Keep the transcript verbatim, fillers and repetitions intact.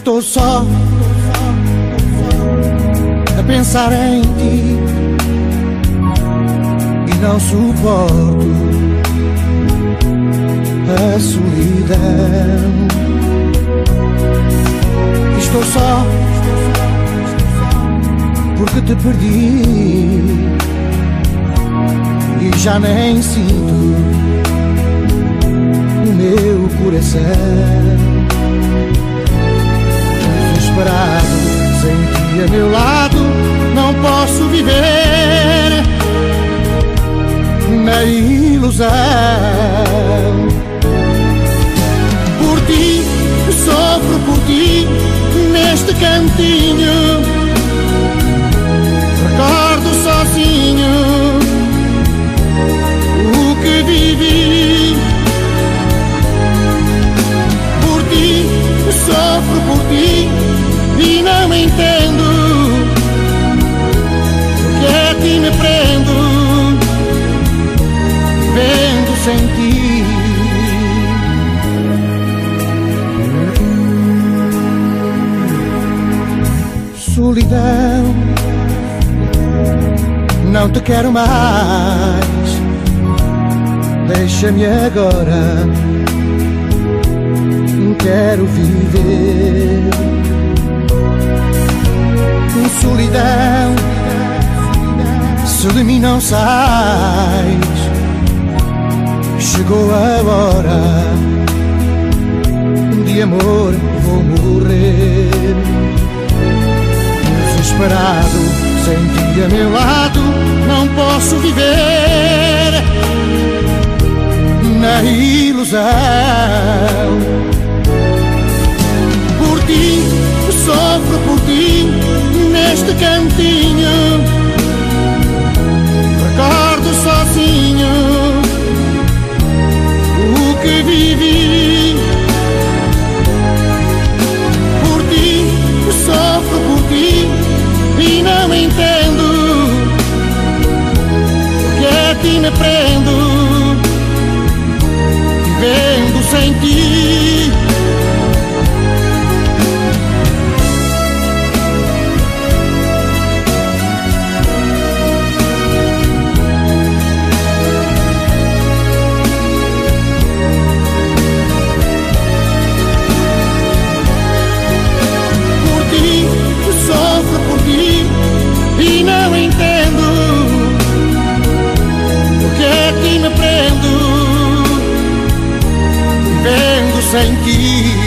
Estou só a pensar em ti e não suporto a solidão. Estou só porque te perdi e já nem sinto o meu coração. Desesperado, sem ti a meu lado, não posso viver na ilusão. Por ti, sofro por ti, neste cantinho, recordo sozinho o que vivi. Por ti, sofro por ti e não entendo porque a ti me prendo, vivendo sem ti. Solidão, não te quero mais, deixa-me agora, quero viver. Solidão, se de mim não sais, chegou a hora de amor, vou morrer. Desesperado, sem ti a meu lado, não posso viver na ilusão. Por ti, sofro por ti, neste cantinho, recordo sozinho o que vivi. Por ti, sofro por ti e não entendo porque a ti me prendo, vivendo sem ti. E não entendo porque a ti me prendo, vivendo sem ti.